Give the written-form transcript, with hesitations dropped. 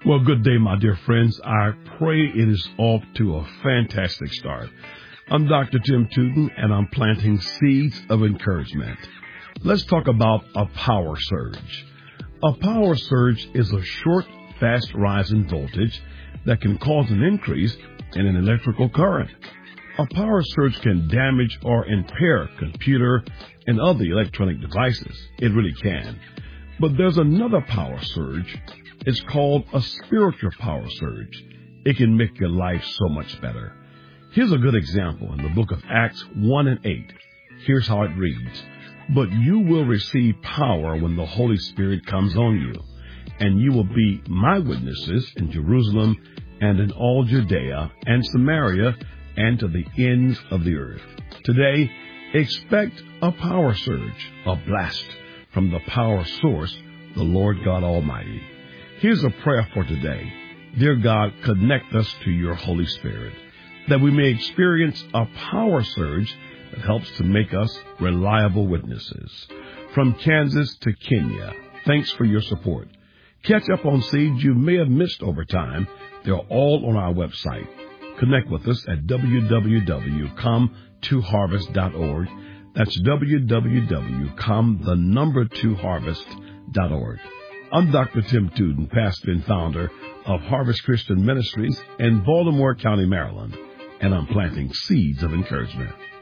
Well, good day, my dear friends. I pray it is off to a fantastic start. I'm Dr. Tim Tootin, and I'm planting seeds of encouragement. Let's talk about a power surge. A power surge is a short, fast rise in voltage that can cause an increase in an electrical current. A power surge can damage or impair computer and other electronic devices. It really can. But there's another power surge. It's called a spiritual power surge. It can make your life so much better. Here's a good example in the book of Acts 1 and 8. Here's how it reads. But you will receive power when the Holy Spirit comes on you, and you will be my witnesses in Jerusalem and in all Judea and Samaria and to the ends of the earth. Today, expect a power surge, a blast from the power source, the Lord God Almighty. Here's a prayer for today. Dear God, connect us to your Holy Spirit, that we may experience a power surge that helps to make us reliable witnesses. From Kansas to Kenya, thanks for your support. Catch up on seeds you may have missed over time. They're all on our website. Connect with us at www.come2harvest.org. That's www.come2harvest.org. I'm Dr. Tim Tootin, pastor and founder of Harvest Christian Ministries in Baltimore County, Maryland, and I'm planting seeds of encouragement.